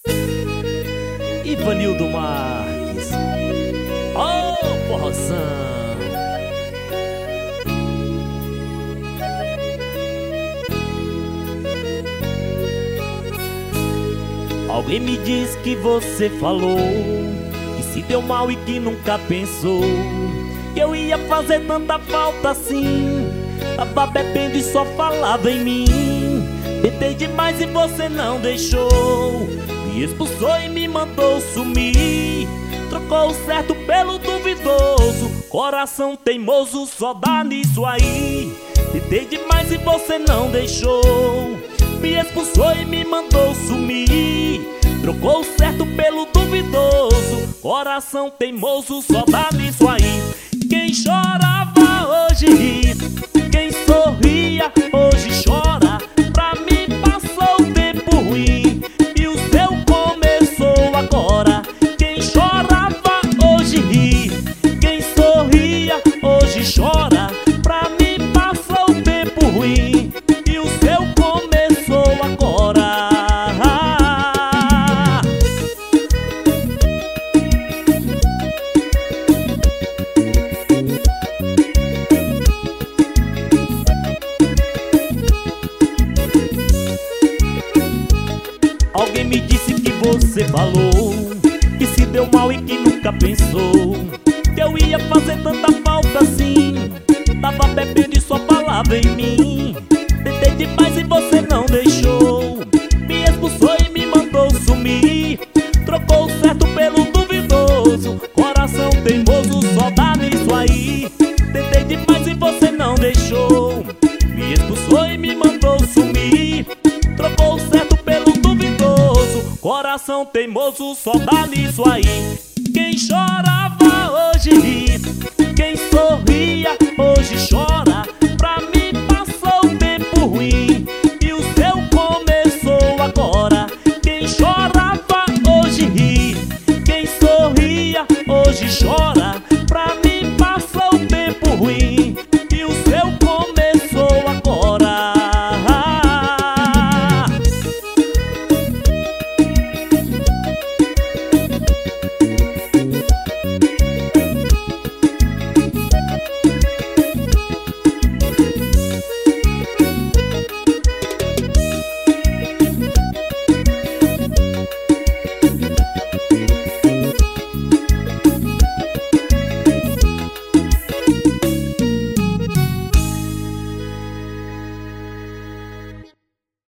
Ivanildo Marques, oh, forrozão. Alguém me diz que você falou que se deu mal e que nunca pensou que eu ia fazer tanta falta assim. Tava bebendo e só falava em mim. Tentei demais e você não deixou. Me expulsou e me mandou sumir. Trocou o certo pelo duvidoso. Coração teimoso só dá nisso aí. Tentei demais e você não deixou. Me expulsou e me mandou sumir. Trocou o certo pelo duvidoso. Coração teimoso só dá nisso aí. Quem chorava hoje ri, quem sorria hoje chora. Pra mim passou o tempo ruim e o seu começou agora. Quem chorava hoje ri, quem sorria hoje chora. Pra mim passou o tempo ruim e o seu começou agora. Alguém me disse que você falou que se deu mal e que nunca pensou que eu ia fazer tanta falta assim. Tava bebendo e só falava em mim. Tentei demais e você não deixou. Me expulsou e me mandou sumir. Trocou o certo pelo duvidoso. Coração teimoso só dá nisso aí. Tentei demais e você não deixou. Me expulsou e me mandou sumir. Trocou o certo pelo duvidoso. Coração teimoso só dá nisso aí. Quem chorava hoje ri, quem sorria